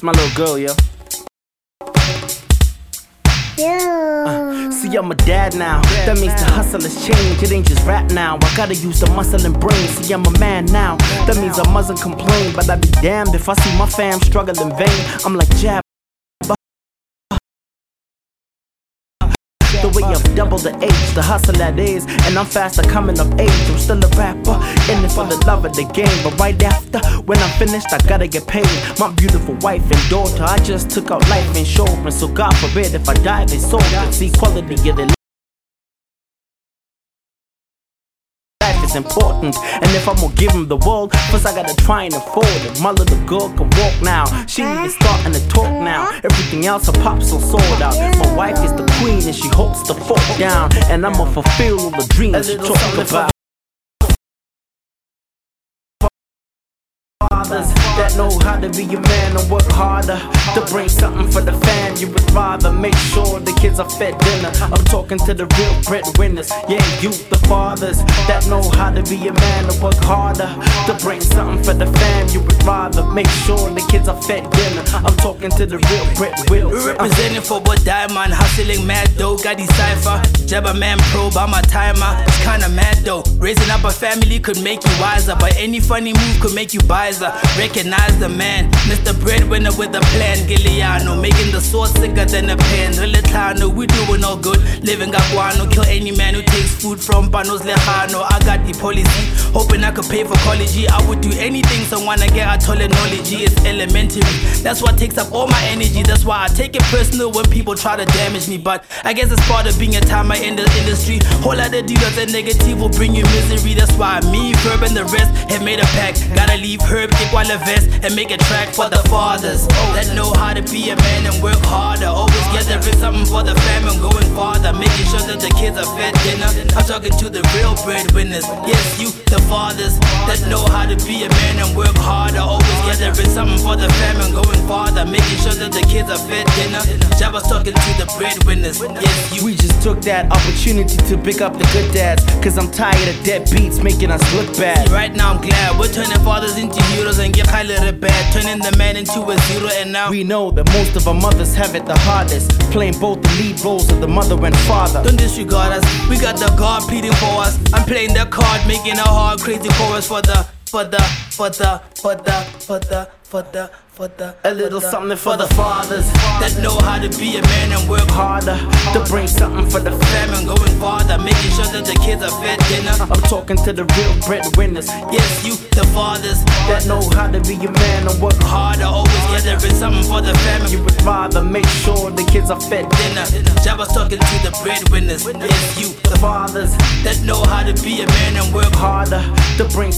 It's my little girl, yo. See, I'm a dad now. That means the hustle has changed. It ain't just rap now. I gotta use the muscle and brain. See, I'm a man now. That means I mustn't complain. But I'd be damned if I see my fam struggle in vain. I'm like jab. The way I've doubled the age, the hustle that is, and I'm faster coming of age. I'm still a rapper, in it for the love of the game. But right after, when I'm finished, I gotta get paid. My beautiful wife and daughter, I just took out life insurance. So God forbid if I die, they sold it. See, quality of their life is important. And if I'm gonna give them the world, first I gotta try and afford it. My little girl can walk now, she even starting to talk now. Everything else her pops on sold out. My wife is the queen and she holds the fork down. And I'ma fulfill all the dreams she talk about. That know how to be a man and work harder to bring something for the fam. You would rather make sure the kids are fed dinner. I'm talking to the real breadwinners. Yeah, you the fathers that know how to be a man and work harder to bring something for the fam. You would rather make sure the kids are fed dinner. I'm talking to the real breadwinners. Representing for what diamond, hustling mad dough, got the cipher. Jabba man pro by my timer. It's kinda mad though. Raising up a family could make you wiser, but any funny move could make you wiser. Recognize the man, Mr. Breadwinner with a plan. Giuliano, making the sauce sicker than a pen. Relatano, we doing all good. Living up guano, kill any man who takes food from Panos Lejano. I got the policy, hoping I could pay for college. I would do anything someone to get a taller knowledge. It's elementary, that's what takes up all my energy. That's why I take it personal when people try to damage me. But I guess it's part of being a timer in the industry. Whole lot of dealers and negative will bring you misery. That's why me, Herb and the rest have made a pact. Gotta leave Herb, take one vest and make a track for the fathers that know how to be a man and work harder. Always gathering something for the fam and going farther, making sure that the kids are fed dinner. I'm talking to the real breadwinners. Yes, you, the fathers that know how to be a man and work harder. Always gathering something for the fam and going farther, making sure that the kids are fed dinner. Jabba's talking to the breadwinners. Yes, you. We just took that opportunity to pick up the good dads, cause I'm tired of deadbeats making us look bad. See, right now I'm glad we're turning fathers into heroes and get high little bad, turning the man into a zero. And now we know that most of our mothers have it the hardest, playing both the lead roles of the mother and father. Don't disregard us, we got the God pleading for us. I'm playing the card, making a hard crazy chorus for the a little something for the fathers that know how to be a man and work harder to bring something for the fam and going farther, making sure that the kids are fed dinner. I'm talking to the real breadwinners. Yes, you, the fathers that know how to be a man and work harder. Always gathering something for the family. You would rather make sure the kids are fed dinner. Jabba's talking to the breadwinners. Yes, you, the fathers that know how to be a man and work harder to bring